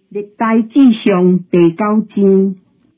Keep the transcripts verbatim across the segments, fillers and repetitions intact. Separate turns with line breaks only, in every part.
历代志上第九章，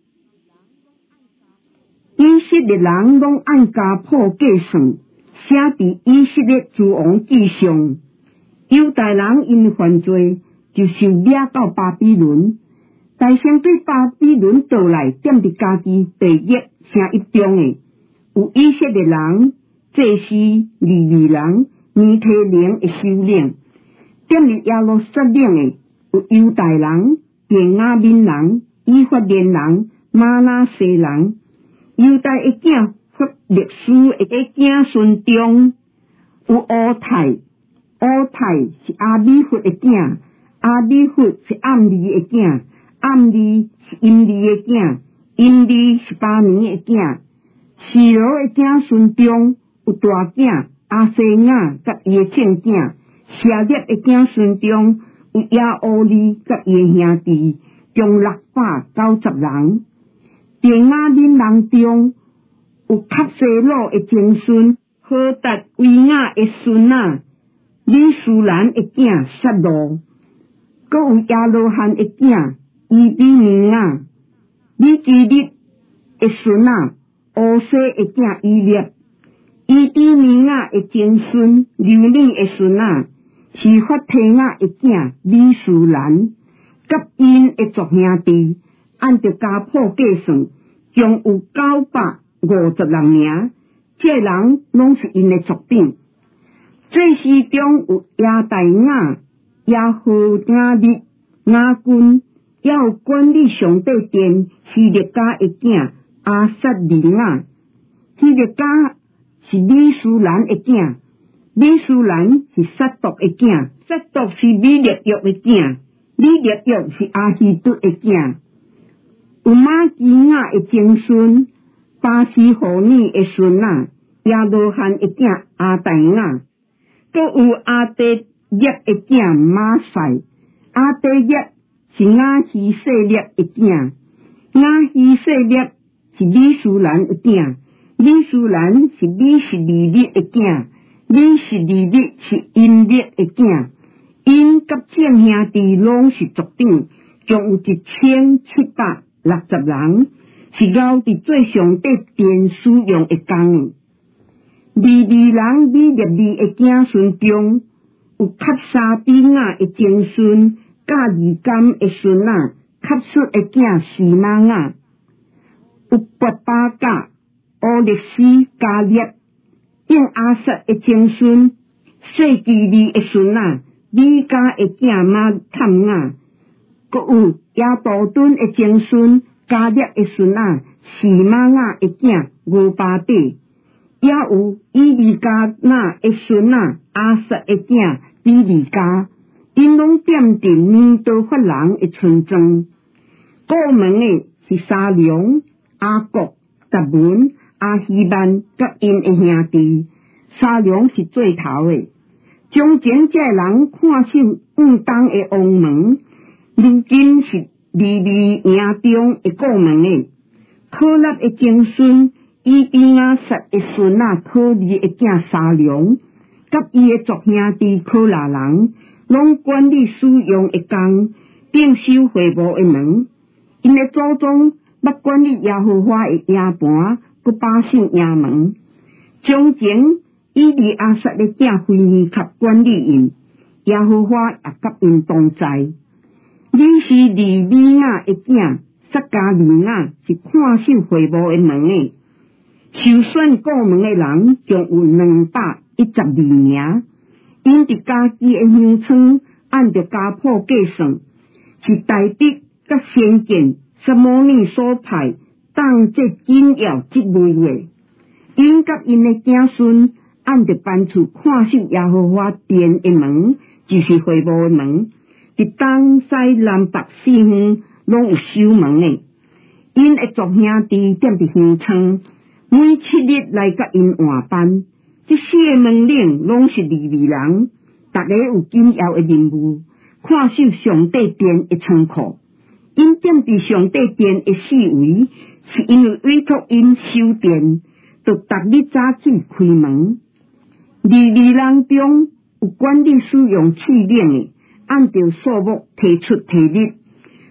以色列人拢按家谱计算，写伫以色列诸王记上。犹大人因犯罪，就受掠到巴比伦。大先对巴比伦倒来，踮伫家己地业城一中诶，有以色列人、祭司、利未人、尼提灵诶首领；踮伫耶路撒冷诶，有犹大人、便雅悯人、以法莲人、玛拿西人。犹大诶囝弗勒斯诶囝孙中有乌太，乌太是阿米弗诶囝，阿米弗是暗利诶囝，暗利是阴利诶囝，阴利是巴尼诶囝。示罗诶囝孙中有大囝阿西雅甲伊诶亲囝，舍列诶囝孙中有亚乌利甲伊诶兄弟，共六百九十人。便雅悯人中有卡西罗诶曾孙何达维亚诶孙仔，李舒兰诶囝撒罗，阁有亚罗汉诶囝伊比尼亚，李基利诶孙仔乌西诶囝伊列，伊比尼亚诶曾孙流利诶孙仔是法提亚诶囝李舒兰，甲因诶族兄弟，按照家谱计算，共有九百五十六名。这人拢是因诶族长。祭司中有亚大雅、亚何雅利、雅君，也有管理上帝殿希列家诶囝阿撒利雅。希列家是李舒兰诶囝，李舒兰是撒督诶囝，撒督是米列约诶囝，米列约是阿希督诶囝。有马基亚诶曾孙巴西何尼诶孙仔，亚罗汉诶囝阿大雅，阁有阿地业诶囝马赛，阿地业是亚希色列诶囝，亚希色列是李舒兰诶囝，李舒兰是李是利利诶囝，李是利利是因列诶囝，因甲众兄弟拢是族长，共有一千七百六十人，是熬伫做上帝殿使用诶工诶。利未人米列利诶囝孙中有卡沙比亚诶曾孙，甲二甘诶孙仔，卡述诶囝示玛雅，有拔巴甲、乌列斯、加列，应阿撒诶曾孙，谢基利诶孙仔，米迦诶囝马探雅，阁有亚杜敦诶曾孙，加列诶孙仔，示玛雅诶囝乌巴底，也有以利加那诶孙仔，阿撒诶囝比利加，因拢踮伫尼多法人诶村庄。过门诶是沙龙、阿国、达文、阿希曼甲因诶兄弟。沙龙是最头诶。从前这人看守五当诶王门，如今是利未营中诶过门诶。可纳诶曾孙伊比亚撒诶孙仔可利诶囝沙龙，甲伊诶族兄弟可拉人，拢管理使用诶工，并守会幕诶门。因诶祖宗捌管理耶和华诶营盘，佮把守营门。从前以利亚撒诶囝腓尼卡管理因，耶和华也甲因同在。你是利未亚诶囝撒加利亚，是看守会幕诶门诶。受选过门诶人共有两百一十二名，因伫家己诶乡村按照家谱计算，是大得甲先见撒摩尼所派当这紧要职位诶。因甲因诶子孙按照班处看守耶和华殿诶门，就是会幕诶门，伫东西南北四方拢有守门诶。因诶族兄弟踮伫乡村，每七日来甲因换班。这四个门领拢是利未人，逐个有紧要诶任务，看守上帝殿诶仓库。因踮伫上帝殿诶四围，是因为委托因修殿，就逐日早起开门。利未人中有管理使用器皿诶，按照数目提出提日，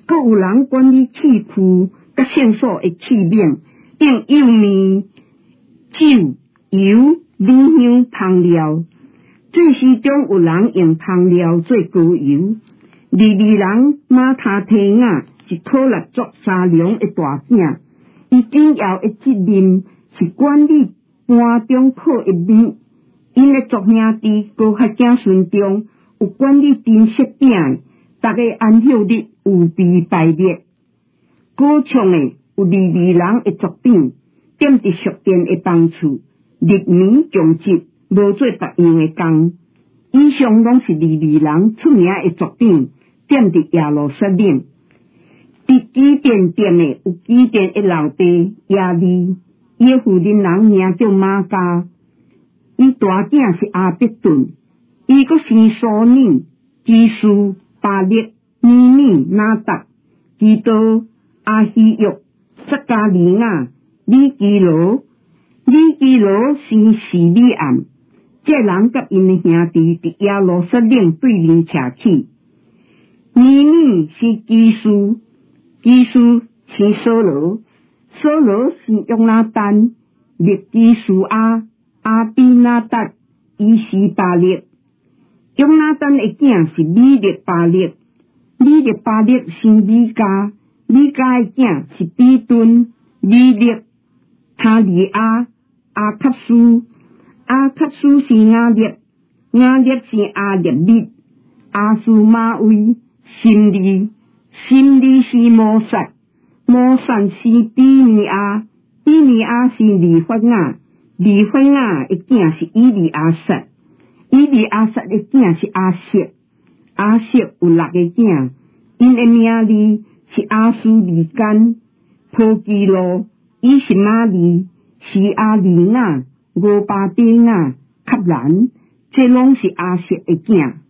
阁有人管理器具甲线索的器皿，用幼面、酒、油、米香、香料。这时中有人用香料做膏油。利未人马他提亚是可勒族沙龙的大囝，伊紧要的责任是管理班中课的面。因的族兄弟高学子孙中有管理珍惜饼的，逐个安息日有备排列。歌唱的有利未人的族长，踮伫属殿的房厝，日暝强节无做别样的工。以上拢是利未人出名的族长，踮伫耶路撒冷。伫基甸店的有基甸的老爸亚利，伊的父亲人名叫马加。伊大囝是阿伯顿，伊阁生苏尼、基苏、巴列、米米、拿达、基多、阿希约、撒加利亚、米基罗、米基罗生示利暗。这人甲因的兄弟伫耶路撒冷对面徛起。米米是基苏，基苏是扫罗，扫罗是约拿单，列基苏阿。阿比拿达伊是巴列，约拿单的囝是米列巴列，米列巴列生米加，米加的囝是比顿、米列、他利亚、阿卡苏，阿卡苏是亚列，亚列是阿列密，阿苏马威、辛利，辛利是摩萨，摩萨是比尼亚，比尼亚是利法亚。利法亚的囝是以利亚撒，以利亚撒的囝是阿瑟，阿瑟有六个囝，因的名字是阿苏利干、普基罗、以实玛利、是阿利亚、俄巴底亚、卡兰，这拢是阿瑟的囝。